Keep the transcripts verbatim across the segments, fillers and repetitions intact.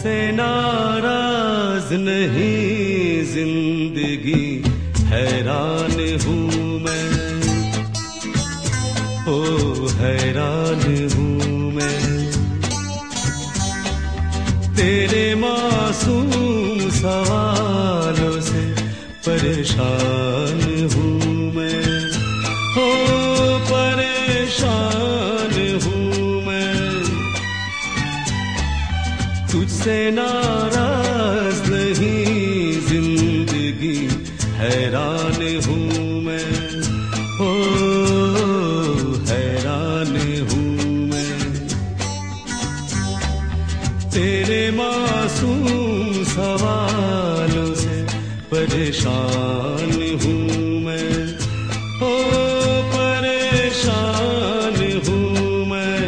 तुझसे नाराज नहीं जिंदगी, हैरान हूँ मैं, ओ हैरान हूँ मैं। तेरे मासूम सवालों से परेशान हूँ मैं, ओ परेशान हूँ मैं। तुझसे नाराज नहीं जिंदगी, हैरान हूँ मैं, ओ हैरान हूँ मैं। तेरे मासूम सवालों से परेशान हूँ मैं, ओ परेशान हूँ मैं।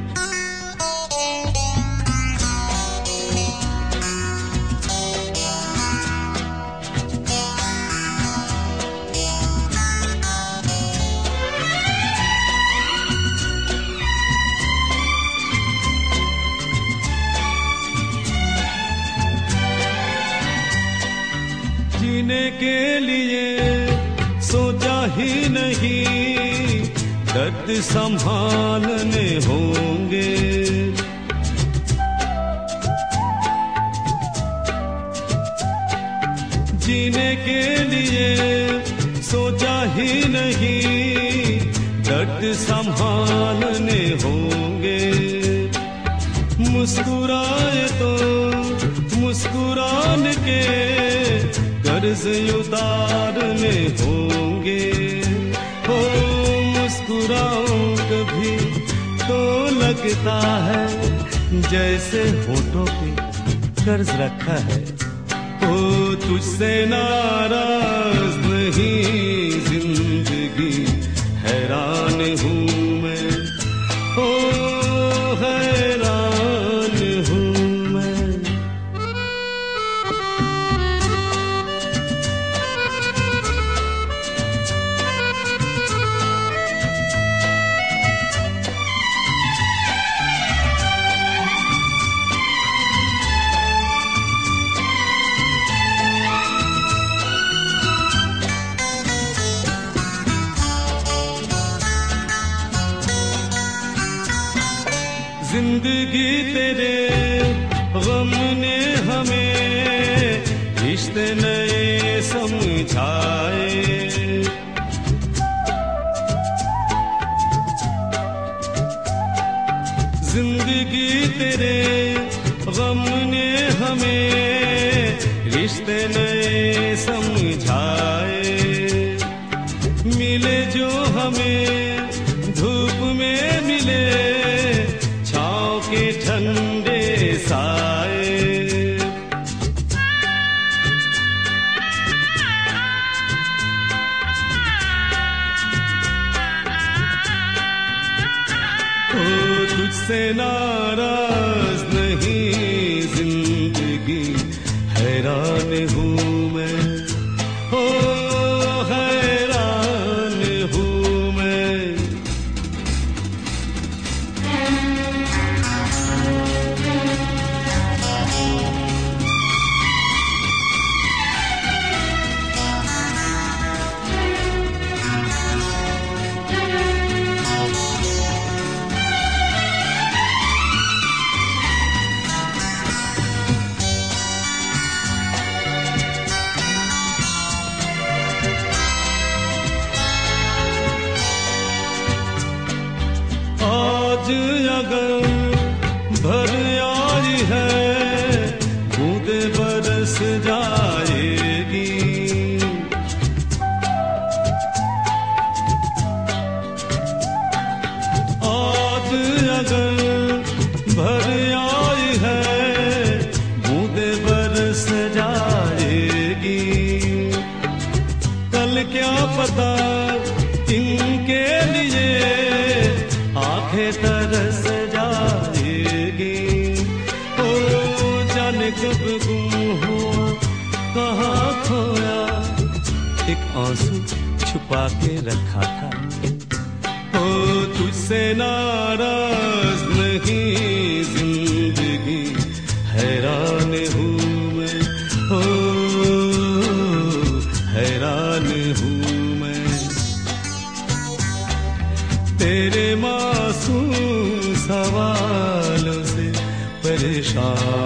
जीने के लिए सोचा ही नहीं, दर्द संभालने होंगे। जीने के लिए सोचा ही नहीं, दर्द संभालने होंगे। मुस्कुराए तो मुस्कुराने के कर्ज उतारने होंगे। हो मुस्कुराऊं कभी तो लगता है जैसे होठों पे कर्ज रखा है। ओ तुझसे नाराज नहीं जिंदगी, हैरान हूँ मैं, ओ हैरान हूँ मैं। जिंदगी तेरे गम ने हमें रिश्ते नए समझाए। जिंदगी तेरे गम ने हमें रिश्ते नए समझाए। मिले जो हमें धूप में मिले छाँव के ठंडे साए। ओ तुझसे नाराज नहीं जिंदगी, हैरान हूँ मैं, ओ हैरान हूँ मैं। आज अगर भर आई है बूंदे बरस जाएगी। आज अगर भर आई है बूंदे बरस जाएगी। कल क्या पता इनके लिए आंखें तरस जाएगी। ओ जाने कब गुम हुआ कहाँ खोया, एक आंसू छुपा के रखा था। ओ तुझसे नाराज नहीं जिंदगी, हैरान शाम